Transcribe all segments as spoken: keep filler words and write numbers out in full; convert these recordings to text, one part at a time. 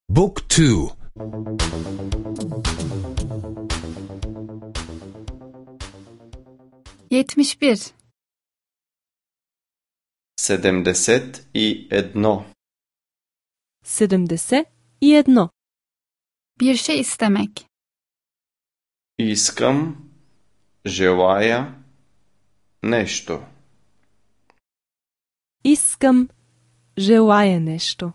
Book two. Yetmiş bir. Седемдесет и едно. седемдесет и едно. Bir şey istemek. Искам, желая нещо. Искам, желая нещо.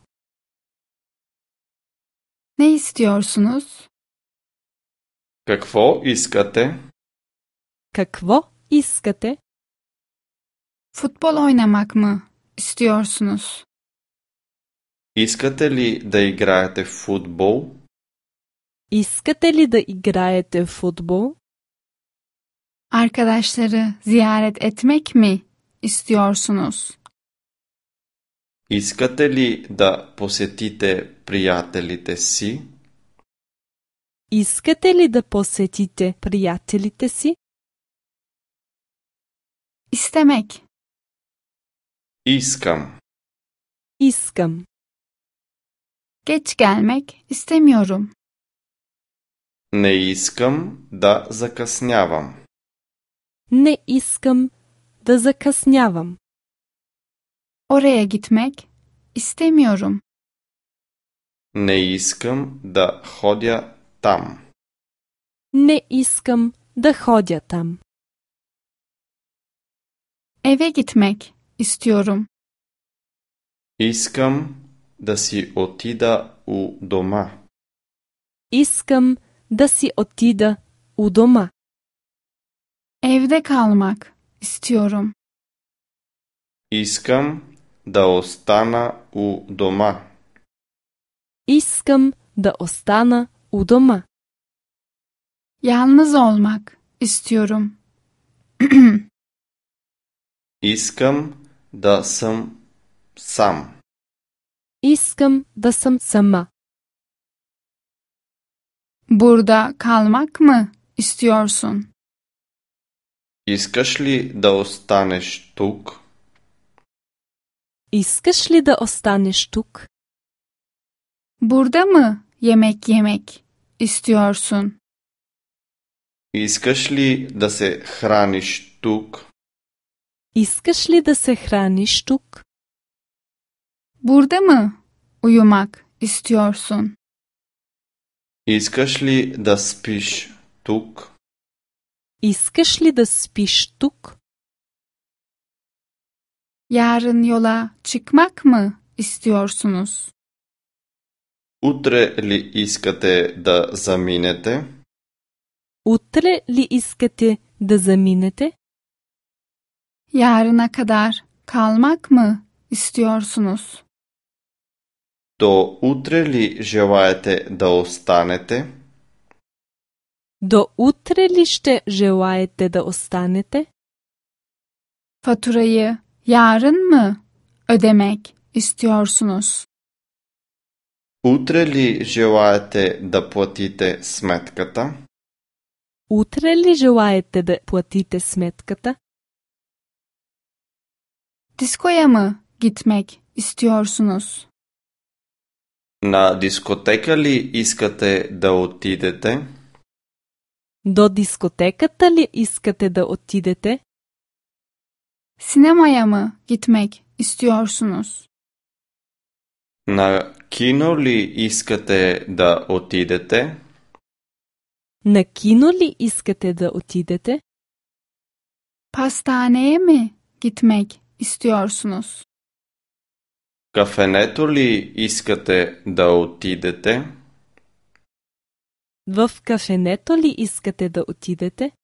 Ne istiyorsunuz? Какво искате? Какво искате? Futbol oynamak mı istiyorsunuz? Искате ли да играете в футбол? Искате ли да играете в футбол? Arkadaşları ziyaret etmek mi istiyorsunuz? Искате ли да посетите приятелите си? Искате ли да посетите приятелите си? İstemek. Искам. Искам. Geç gelmek istemiyorum. Не искам да закъснявам. Не искам да закъснявам. Oraya gitmek istemiyorum. Не искам да ходя там. Не искам да ходя там. Eve gitmek istiyorum. Искам да си отида у дома. Искам да си отида у дома. Evde kalmak istiyorum. Искам да остана у дома. Искам да остана у дома. Yalnız olmak istiyorum. Искам да съм сам. Искам да съм сама. Burada kalmak mı istiyorsun? Искаш ли да останеш тук? Искаш ли да останеш тук? Burada mı yemek yemek istiyorsun? Искаш ли да се храниш тук? Искаш ли да се храниш тук? Burada mı uyumak istiyorsun? Искаш ли да спиш тук? Искаш ли да спиш тук? Yarın yola çıkmak mı istiyorsunuz? Утре ли искате да заминете? Утре ли искате да заминете? Yarına kadar kalmak mı istiyorsunuz? До утре ли желаете да останете? До утре ли ще желаете да останете? Faturayı yarın mı ödemek istiyorsunuz? Утре ли желаете да платите сметката? Утре ли желаете да платите сметката? Diskoya mı gitmek istiyorsunuz? На дискотека ли искате да отидете? До дискотеката ли искате да отидете? Sinemaya mı gitmek istiyorsunuz? На кино ли искате да отидете? На кино ли искате да отидете? Pastaneye mi gitmek istiyorsunuz? Кафенето ли искате да отидете? В кафенето ли искате да отидете?